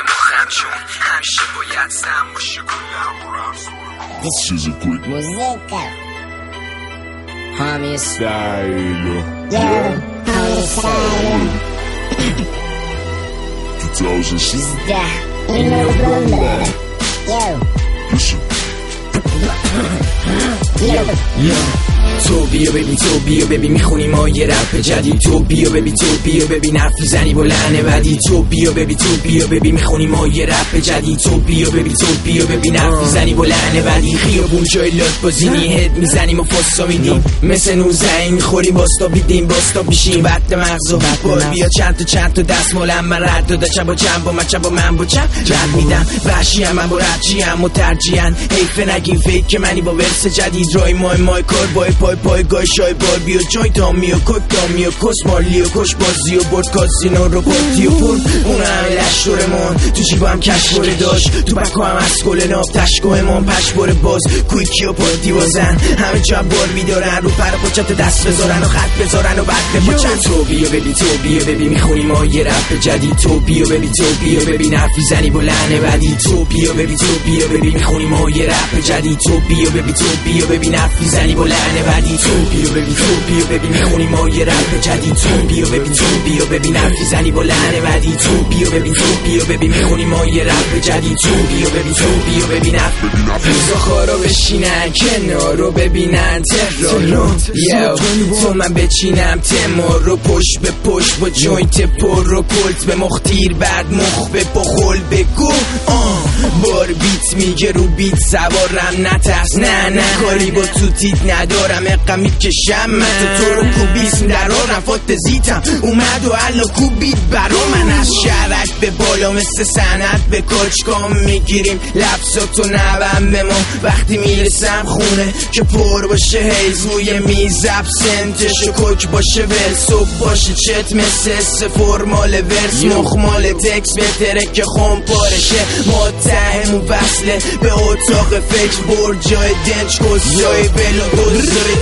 مخم چون همیشه باید سم باشه گلم موزیکا هامی ستایلو هامی ستایلو 2016 این نوبرمبر تو بیا ببین تو بیا ببین میخونی ما یه رپ جدید تو بیا ببین تو بیا ببین حرف میزنی بلند بدی تو بیا ببین تو بیا ببین میخونی ما یه رپ جدید تو بیا ببین تو بیا ببین حرف میزنی بلند بدی خیابون جای لات بازینی هد میزنیم و فاسا میدیم مثل نوزهی میخوریم باستا بیدیم باستا بیشیم وقت مغزو بار بیا چند تا دستمالم من رد داده چند با چند با من چند با من با چند رد میدم وحشی هم من با رجیم و ترجیحن حیف نگیم فکر که منی با ورس جدید رای مای کار پای گای شای بار بیا جای تامی و کک تامی و کس مالی و کش بازی و برد کازینو رو بردی و پر اون همه لشتورمون تو جیبا هم کشباره داشت تو بکا هم از گل ناب تشکوهمون پشباره باز کویکی و پادی بازن همه جا بار بیدارن رو پر پاچت دست بذارن و خط بذارن و بعد بپاچن تو بیا ببین میخونی ما یه رپ جدید تو بیا ببین حرفی زنی بلند بدی تو بیا ببین میخونی ما یه رپ جدید تو بیا ببین حرفی زنی بلند بدی تو بیا ببین میخونی ما یه رپ جدید تو بیا ببین حرفی زنی بلند بدی تو بیا ببین میخونی ما یه رپ جدید تو بیا ببین حرف خارا بشینن کنار رو ببینن تهران تو من بچینم تمار رو پشت به پشت با جوینت پر رو کلت به مختیر بعد مخ به بخل بگو بار بیت میگه رو بیت سوارم نترس نه کاری با تو تیت ندارم اقا میکشم من تو رو کوبیسم درارم فات زیتم اومد و الان کوبید برا من از شرک به بالا مثل سند به کاچکام میگیریم لبساتو نبم به ما وقتی میرسم خونه که پر باشه هیز روی میز ابسنتش و کوک باشه ول صبح باشه چت مثل فرمال ورس مخمال تکس بهتره که خون پارشه متهم و وصله به اتاق فکر بر جای دنج کسای بلا دوزای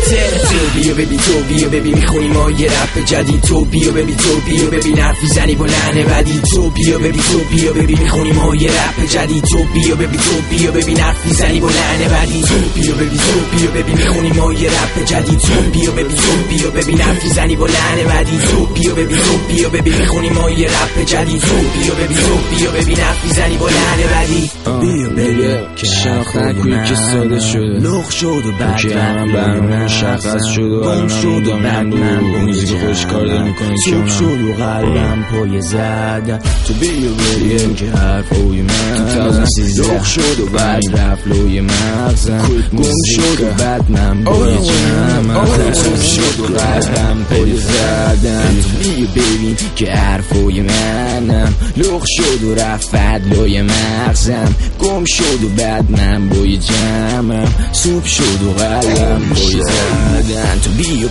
تو بیا ببین میخونی ما یه رپ جدید تو بیا ببین حرفی زنی بلند بدی تو بیا ببین میخونی ما یه رپ جدید تو بیا ببین حرفی زنی بلند بدی تو بیا ببین میخونی ما یه رپ جدید تو بیا ببین حرفی زنی بلند بدی تو بیا ببین میخونی ما یه رپ جدید تو بیا ببین حرفی زنی بلند بدی که شاختن کوی که ساده شده لخ شد و بعد که هم برمون شخص شد و گم شد و بعد من موزیک خوش کار داری میکنی که صبح شد و قلبم پای زدم تو بیا بریم که حرفوی من 2013 لخ شد و بعد رفت لوی مغزم گم شد و بعد من بای جمعم صبح شد و قلبم پای زدم تو بیا ببین که حرفوی منم لخ شد و رفت لوی مغزم گم شد و بعد من بای جمعم صبح شد و قلبم بای زدن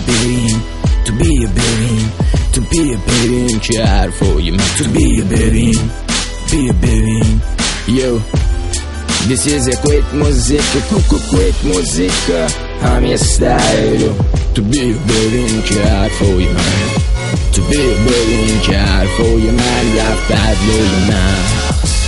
تو بیا بریم که حرفای من تو بیا بریم Yo, this is a quick music, quick music همه ستایلو تو بیا بریم که حرفای من تو بیا بریم که حرفای من رفت لوی مغز